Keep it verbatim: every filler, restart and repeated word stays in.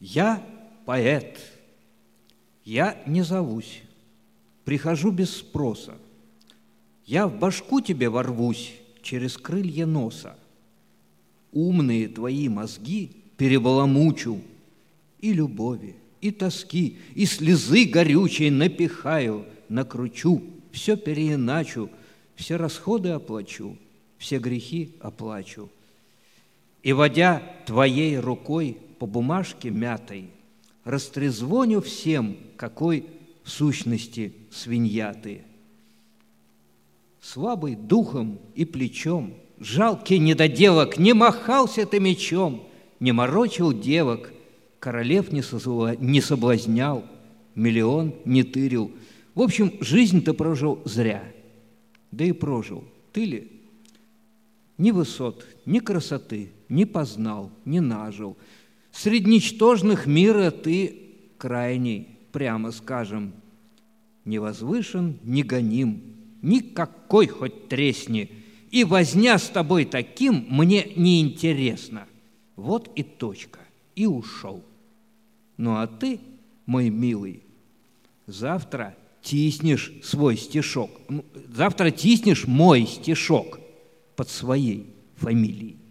Я поэт. Я не зовусь, прихожу без спроса. Я в башку тебе ворвусь через крылья носа. Умные твои мозги перебаламучу, и любови, и тоски, и слезы горючей напихаю, накручу, все переиначу, все расходы оплачу, все грехи оплачу. И, водя твоей рукой по бумажке мятой, растрезвоню всем, какой в сущности свинья ты. Слабый духом и плечом, жалкий недоделок, не махался ты мечом, не морочил девок, королев не, созла... не соблазнял, миллион не тырил. В общем, жизнь-то прожил зря. Да и прожил. Ты ли? Ни высот, ни красоты не познал, не нажил. Среди ничтожных мира ты крайний, прямо скажем. Не возвышен, не гоним, никакой хоть тресни, и возня с тобой таким мне неинтересно. Вот и точка, и ушел. Ну а ты, мой милый, завтра тиснешь свой стишок, завтра тиснешь мой стишок под своей фамилией.